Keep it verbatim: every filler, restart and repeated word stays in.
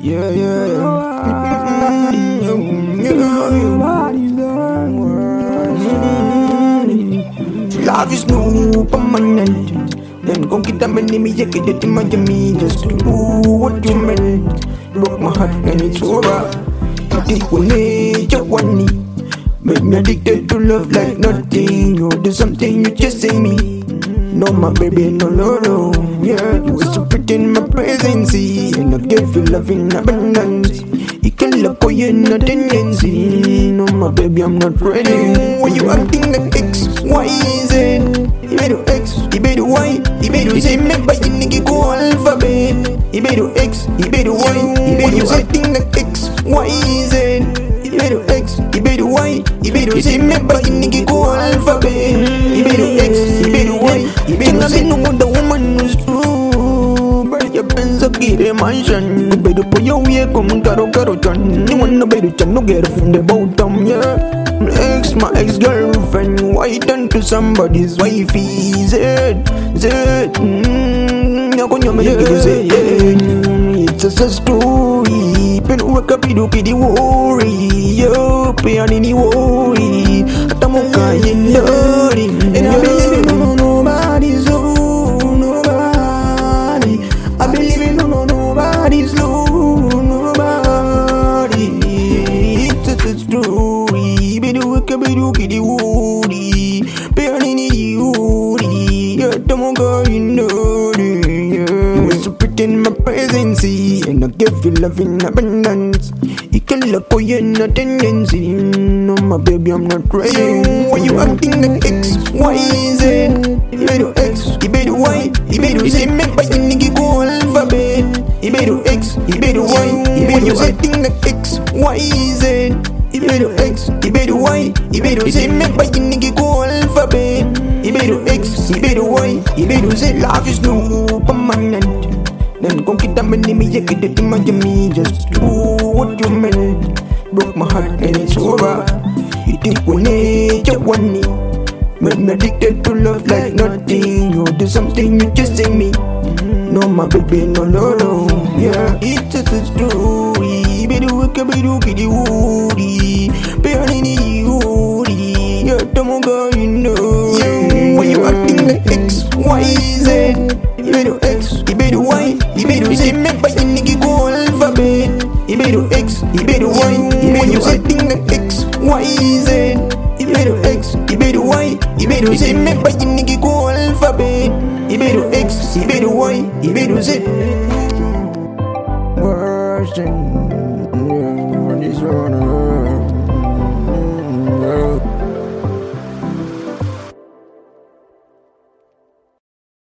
Yeah, yeah, yeah. Love is no permanent. Then gon' get that many me, you get it in my me. Just do what you meant. Broke my heart and it's over. It will need your one knee. Make me addicted to love like nothing. You do something, you just say me. No, my baby, no, no, no. Yeah, you were so pretty in my presence, and I gave you love in abundance. You can look for you, no tendency. No, my baby, I'm not ready. Why you acting like X? Why is it? You better X, you better Y, you better say me, but you nigga go alphabet. You better X, you better Y, you better acting like X. Why is it? You better X, you better Y, you better say me, but you nigga go alphabet. You better X, you better Y, you better say no wonder woman who's true. But your friends are getting mansion. You better put your way, come caro caro chan. You wanna better chan, no get from the bottom, yeah. Ex, my ex-girlfriend, why turn to somebody's wifey? Zed, Zed, mmm, yeah, it's just a story. Pero waka pidu pidi worry, yo, pe anini worry. Atamuka yelori, and I believe in no nobody's low, nobody. I believe in no nobody's low, nobody. It's just a story. Bedu waka pidu pidi worry, pe anini worry. Yeah, atamuka yelori. In my presence, and I give you love in abundance. You can look for you, no tendency. No, my baby, I'm not ready. Why you acting like X? Why is it? You better X, you better Y, you better say me, but you nigga go alphabet. You better X, you better Y, you better acting like X. Why is it? You better X, you better Y, you better say me, but you nigga go alphabet. You better X, you better Y, you better say life is no permanent. Then gon' get that many me, you get it in my me. Just do what you meant. Broke my heart and it's over. You think we need your one knee. Make me addicted to love like nothing. You do something, you just say me. No, my baby, no, no, no. Yeah, it's just a story. Bedu waka bedu kidi woody. Behanini woody. Yeah, Tomoga, you know. Yeah, why you acting like X? Why is it? You better X, you better Y, you better say me, but you nigga go alphabet. You better X, you better Y, you better acting like X. Why is it? You better X, you better Y, you better say me, but you nigga go alphabet. You better X, you better Y, you better say. Version.